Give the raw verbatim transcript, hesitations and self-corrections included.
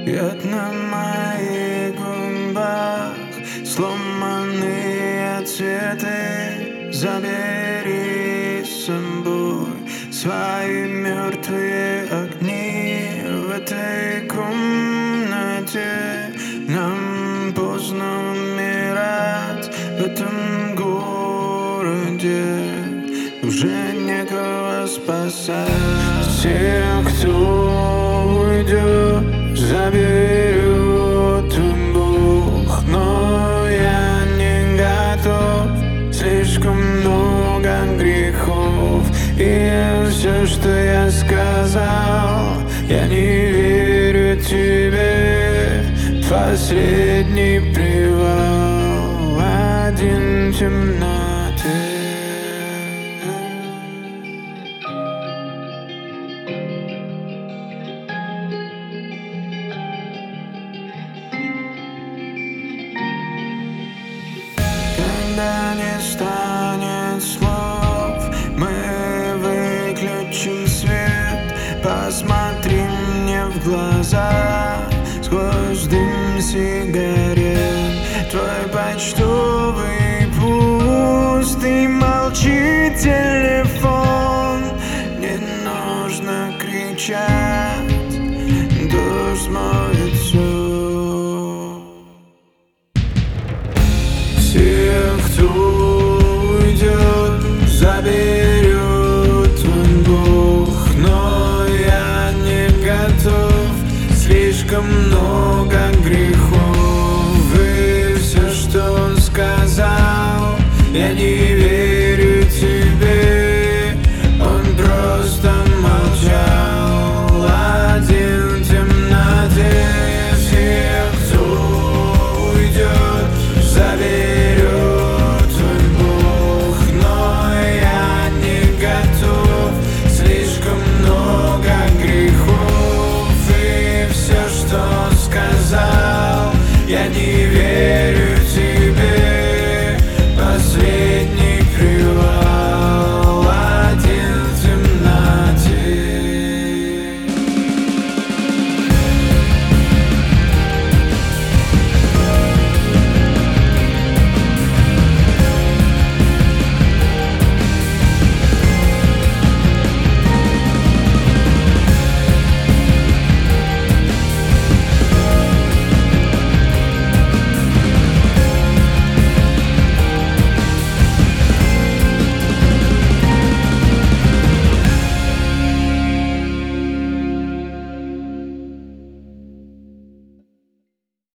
Яд на моих губах, сломанные цветы. Забери с собой свои мертвые огни. В этой комнате нам поздно умирать. В этом городе уже некого спасать. Тех, кто уйдет, заберет Бог, но я не готов. Слишком много грехов, и все, что я сказал, я не верю тебе. Последний привал, один в темноте. Когда не станет слов, мы выключим свет. Посмотри мне в глаза сквозь дым сигарет. Твой почтовый пуст и молчит телефон. Не нужно кричать, дождь смоет все. Тех, кто уйдет, заберет твой Бог, но я не готов. Слишком много грехов, и все, что он сказал, я не верю тебе. Он просто молчал, один в темноте. Всех, кто уйдет, заберет твой Бог, но я не готов. Слишком много грехов, и все, что он сказал, я не верю.